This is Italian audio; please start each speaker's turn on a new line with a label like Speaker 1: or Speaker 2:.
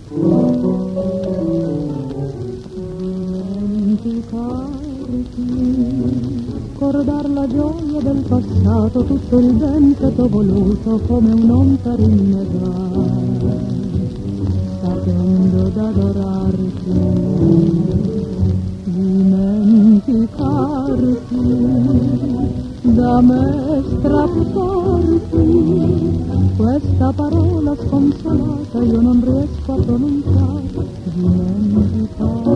Speaker 1: Ricordar la gioia del passato, tutto il ben che t'ho voluto come un'onta rinnegare, sapendo d'adorarti, dimenticarti, da me strapparti, questa parola sconsolata io non riesco a pronunciare, dimenticarti.